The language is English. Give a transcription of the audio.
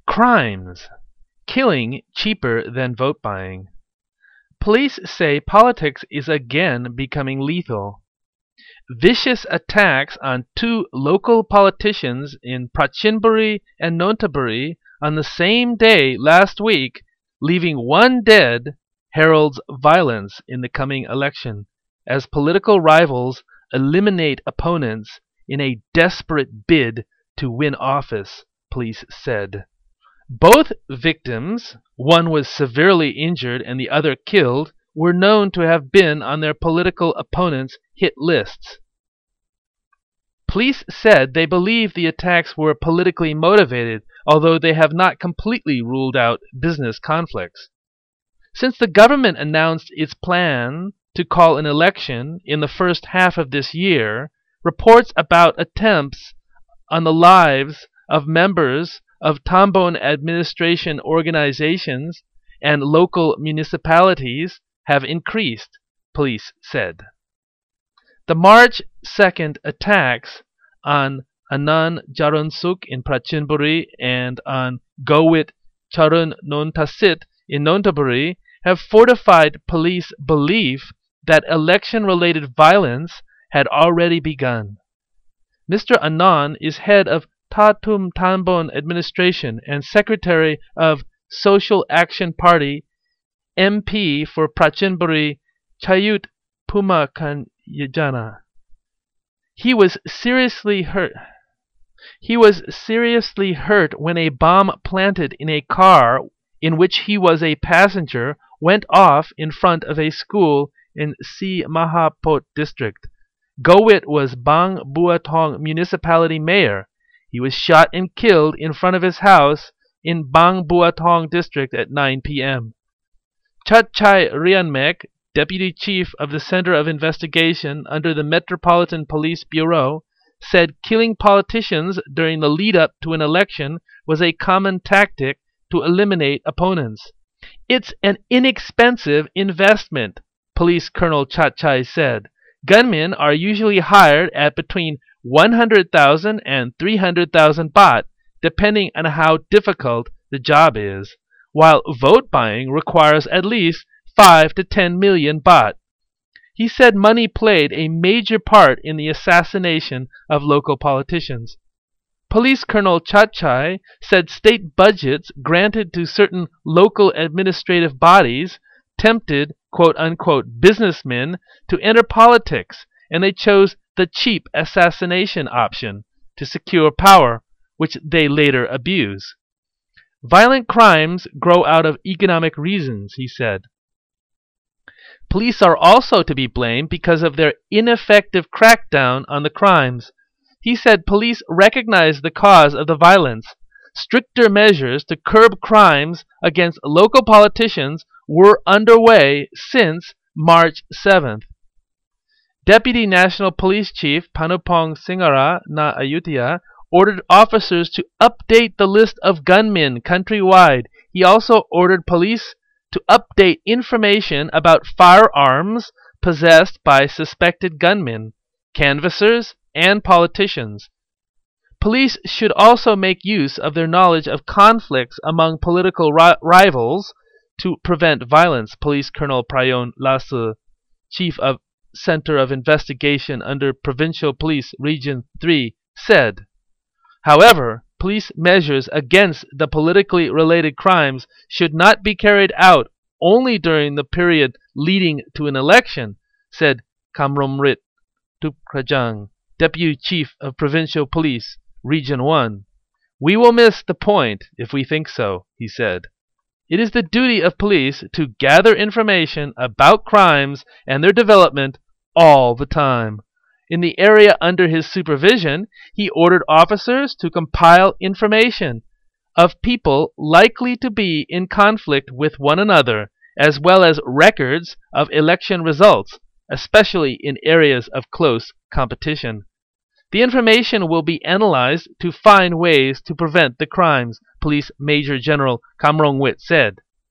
Crimes. Killing cheaper than vote buying. Police say politics is again becoming lethal. Vicious attacks on two local politicians in Prachinburi and Nonthaburi on the same day last week, leaving one dead, heralds violence in the coming election as political rivals eliminate opponents in a desperate bid to win office, police said. Both victims, one was severely injured and the other killed, were known to have been on their political opponents' hit lists. Police said they believe the attacks were politically motivated, although they have not completely ruled out business conflicts. Since the government announced its plan to call an election in the first half of this year, reports about attempts on the lives of members of Tambon administration organizations and local municipalities have increased, police said. The March 2nd attacks on Anand Jaronsuk in Prachinburi and on Gowit Charun Nontasit in Nonthaburi have fortified police belief that election-related violence had already begun. Mr. Anand is head of Tatum Tambon administration and secretary of Social Action Party MP for Prachinburi Chayut Pumakanyajana. He was seriously hurt when a bomb planted in a car in which he was a passenger went off in front of a school in Si Mahapot district. Gowit was Bang Buatong municipality mayor. He was shot and killed in front of his house in Bang Buatong district at 9 p.m. Chatchai Rianmek, deputy chief of the Center of Investigation under the Metropolitan Police Bureau, said killing politicians during the lead-up to an election was a common tactic to eliminate opponents. It's an inexpensive investment, Police Colonel Chatchai said. Gunmen are usually hired at between 100,000 and 300,000 baht, depending on how difficult the job is, while vote buying requires at least 5 to 10 million baht. He said money played a major part in the assassination of local politicians. Police Colonel Chatchai said state budgets granted to certain local administrative bodies tempted quote-unquote businessmen to enter politics, and they chose the cheap assassination option to secure power, which they later abuse. Violent crimes grow out of economic reasons, he said. Police are also to be blamed because of their ineffective crackdown on the crimes. He said police recognize the cause of the violence. Stricter measures to curb crimes against local politicians were underway since March 7th. Deputy National Police Chief Panupong Singara Na Ayutthaya ordered officers to update the list of gunmen countrywide. He also ordered police to update information about firearms possessed by suspected gunmen, canvassers, and politicians. Police should also make use of their knowledge of conflicts among political rivals to prevent violence, Police Colonel Prayon Lase, Chief of Center of Investigation under Provincial Police Region 3, said. However, police measures against the politically related crimes should not be carried out only during the period leading to an election, said Kamromrit Tupkrajang, Deputy Chief of Provincial Police, Region 1. We will miss the point if we think so, he said. It is the duty of police to gather information about crimes and their development all the time. In the area under his supervision, he ordered officers to compile information of people likely to be in conflict with one another, as well as records of election results, especially in areas of close competition. The information will be analyzed to find ways to prevent the crimes, Police Major General Kamrongwit said.